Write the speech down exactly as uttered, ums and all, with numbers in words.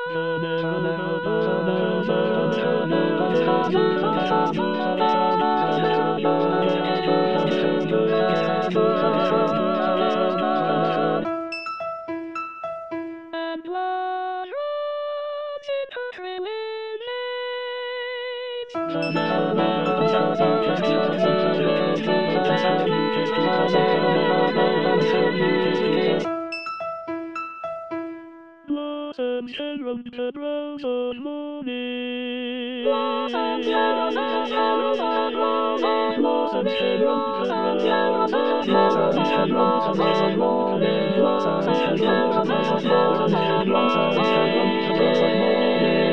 And love in country with Blossoms and roses and roses morning. Blossoms and roses and roses morning. Blossoms and roses and roses morning. Blossoms and roses morning. Blossoms and roses morning. Blossoms and roses morning.